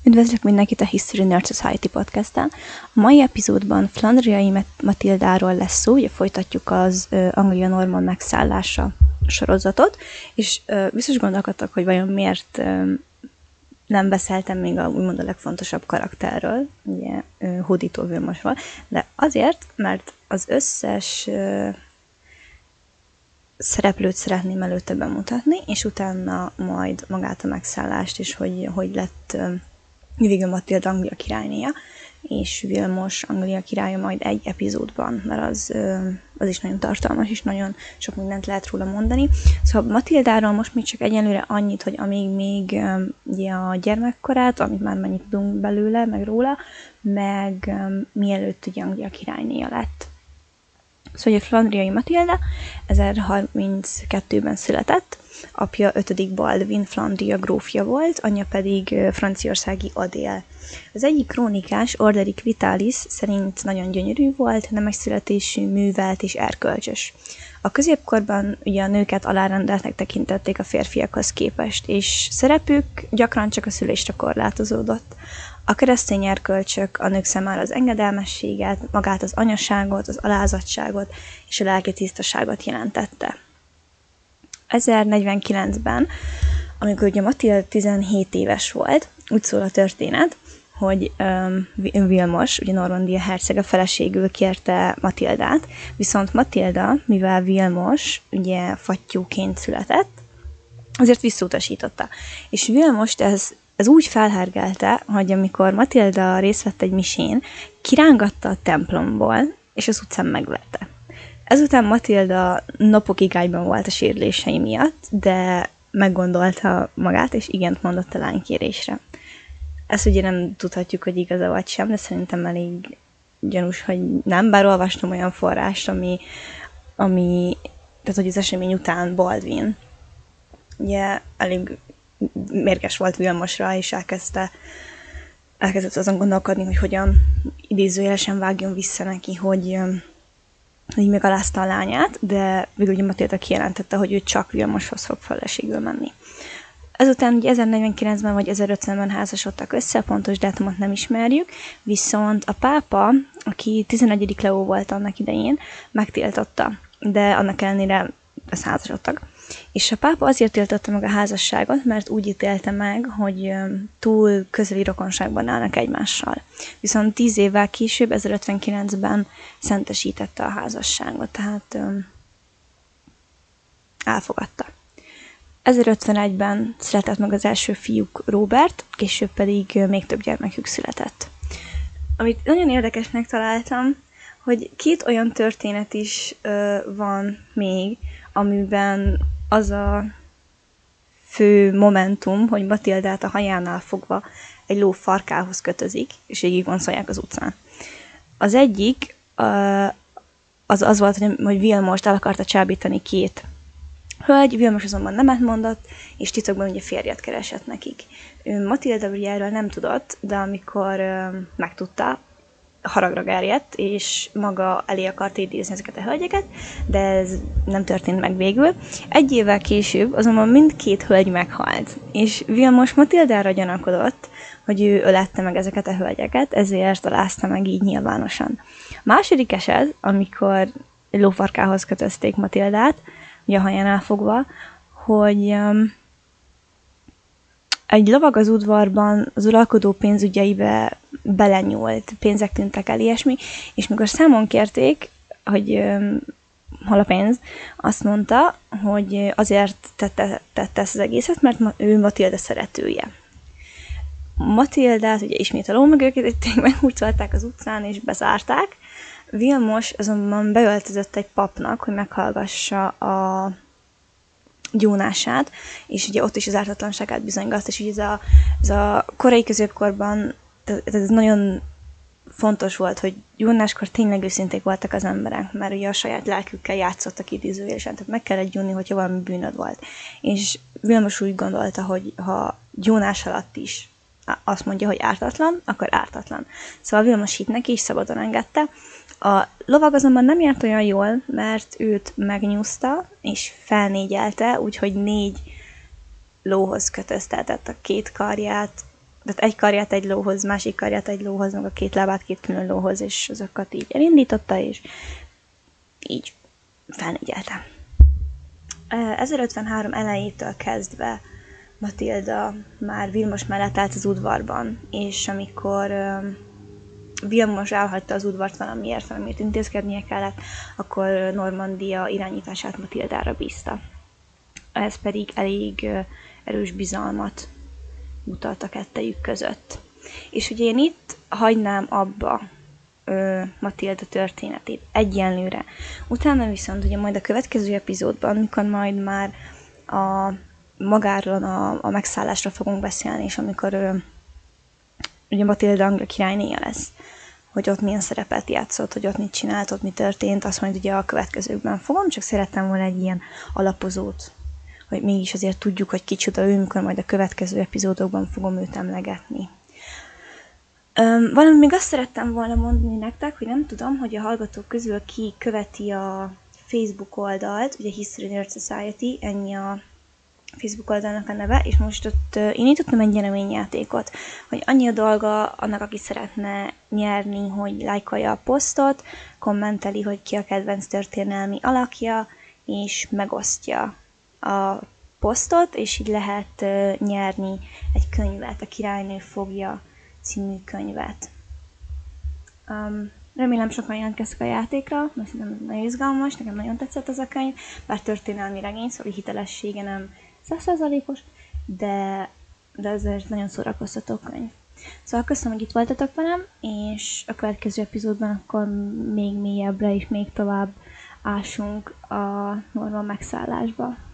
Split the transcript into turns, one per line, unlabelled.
Üdvözlök mindenkit a History Nerd Society podcast-en. A mai epizódban Flandriai Matildáról lesz szó, ugye folytatjuk az Anglia-Norman megszállása sorozatot, és biztos gondolkodtak, hogy vajon miért nem beszéltem még úgymond a legfontosabb karakterről, ugye Hódító Vilmosról, de azért, mert az összes szereplőt szeretném előtte bemutatni, és utána majd magát a megszállást, és hogy lett végül Matilda Anglia királynéja, és Vilmos Anglia királya majd egy epizódban, mert az is nagyon tartalmas, és nagyon sok mindent lehet róla mondani. Szóval Matildáról most még csak egyenlőre annyit, hogy amíg még ugye a gyermekkorát, amit már mennyit tudunk belőle, meg róla, meg mielőtt ugye Anglia királynéja lett. Szóval a Flandriai Matilda 1032-ben született, apja 5. Baldwin Flandria grófja volt, anyja pedig franciaországi Adél. Az egyik krónikás, Orderic Vitalis szerint nagyon gyönyörű volt, nemes születésű, művelt és erkölcsös. A középkorban ugye a nőket alárendeltnek tekintették a férfiakhoz képest, és szerepük gyakran csak a szülésre korlátozódott. A keresztény erkölcsök a nők számára az engedelmességet, magát az anyaságot, az alázatságot és a lelki tisztaságot jelentette. 1049-ben, amikor ugye Matilda 17 éves volt, úgy szól a történet, hogy Vilmos, ugye Normandia hercege feleségül kérte Matildát, viszont Matilda, mivel Vilmos ugye fattyúként született, azért visszautasította. És Vilmost ez úgy felhergelte, hogy amikor Matilda részt vett egy misén, kirángatta a templomból, és az utcán megverte. Ezután Matilda napokig ágyban volt a sérülései miatt, de meggondolta magát, és igent mondott a lánykérésre. Ezt ugye nem tudhatjuk, hogy igaz-e vagy sem, de szerintem elég gyanús, hogy nem, bár olvastam olyan forrást, tehát hogy az esemény után Baldwin ugye elég mérges volt Vilmosra, és elkezdett azon gondolkodni, hogy hogyan idézőjelesen vágjon vissza neki, hogy így megalázta a lányát, de végül ugye Matilda kijelentette, hogy ő csak Vilmoshoz fog feleségül menni. Ezután ugye 1049-ben vagy 1050-ben házasodtak össze, a pontos dátumot nem ismerjük, viszont a pápa, aki 11. Leó volt annak idején, megtiltotta, de annak ellenére házasodtak. És a pápa azért tiltotta meg a házasságot, mert úgy ítélte meg, hogy túl közeli rokonságban állnak egymással. Viszont 10 évvel később, 1059-ben szentesítette a házasságot, tehát elfogadta. 1051-ben született meg az első fiúk, Róbert, később pedig még több gyermekük született. Amit nagyon érdekesnek találtam, hogy 2 olyan történet is van még, amiben az a fő momentum, hogy Matildát a hajánál fogva egy ló farkához kötözik, és végig vonszolják az utcán. Az egyik az volt, hogy Vilmost el akarta csábítani 2 hölgy, Vilmos azonban nemet mondott, és titokban ugye férjet keresett nekik. Matilda ugye erről nem tudott, de amikor megtudta, haragra gerjedt, és maga elé akart idézni ezeket a hölgyeket, de ez nem történt meg végül. 1 évvel később azonban mindkét hölgy meghalt, és Vilmos Matildára gyanakodott, hogy ő ölette meg ezeket a hölgyeket, ezért alázta meg így nyilvánosan. A második eset, amikor egy lófarkához kötözték Matildát, ugye a hajánál fogva, hogy egy lovag az udvarban az uralkodó pénzügyeibe belenyúlt, pénzek tűntek el, ilyesmi, és mikor számon kérték, hogy hol a pénz, azt mondta, hogy azért tette ezt az egészet, mert ő Matilda szeretője. Matildát ugye ismét a ló mögötték, meghurcolták az utcán, és bezárták. Vilmos azonban beöltözött egy papnak, hogy meghallgassa a gyónását, és ugye ott is az ártatlanságát bizonygatta, és ugye ez a korai középkorban ez nagyon fontos volt, hogy gyónáskor tényleg őszinték voltak az emberek, mert ugye a saját lelkükkel játszottak idézőjelesen, tehát meg kellett gyónni, hogyha valami bűnöd volt. És Vilmos úgy gondolta, hogy ha gyónás alatt is azt mondja, hogy ártatlan, akkor ártatlan. Szóval Vilmos hitt neki, és szabadon engedte. A lovag azonban nem járt olyan jól, mert őt megnyúzta, és felnégyelte, úgyhogy 4 lóhoz kötöztetett a 2 karját, tehát egy karját egy lóhoz, másik karját egy lóhoz, meg a két lábát két külön lóhoz, és azokat így elindította, és így felnegyelte. 1053 elejétől kezdve Matilda már Vilmos mellett állt az udvarban, és amikor Vilmos elhagyta az udvart valamiért intézkednie kellett, akkor Normandia irányítását Matildára bízta. Ez pedig elég erős bizalmat mutat a kettejük között. És ugye én itt hagynám abba Matilda történetét egyenlőre. Utána viszont ugye majd a következő epizódban, amikor majd már magáról a megszállásra fogunk beszélni, és amikor ugye Matilda angol királynéja lesz, hogy ott milyen szerepet játszott, hogy ott mit csinált, ott mi történt, azt majd ugye a következőkben fogom, csak szerettem volna egy ilyen alapozót, hogy mégis azért tudjuk, hogy kicsoda ő, mikor majd a következő epizódokban fogom őt emlegetni. Valami még azt szerettem volna mondani nektek, hogy nem tudom, hogy a hallgatók közül ki követi a Facebook oldalt, ugye History Nerd Society, ennyi a Facebook oldalnak a neve, és most ott indítottam egy nyereményjátékot, hogy annyi a dolga annak, aki szeretne nyerni, hogy lájkolja a posztot, kommenteli, hogy ki a kedvenc történelmi alakja, és megosztja a posztot, és így lehet nyerni egy könyvet, a Királynő fogja című könyvet. Remélem sokan jelentkeztek a játékra, mert szerintem nagyon izgalmas, nekem nagyon tetszett ez a könyv, bár történelmi regény, szóval hitelessége nem 100%-os, de ez nagyon szórakoztató könyv. Szóval köszönöm, hogy itt voltatok velem, és a következő epizódban akkor még mélyebbre és még tovább ásunk a Norman megszállásba.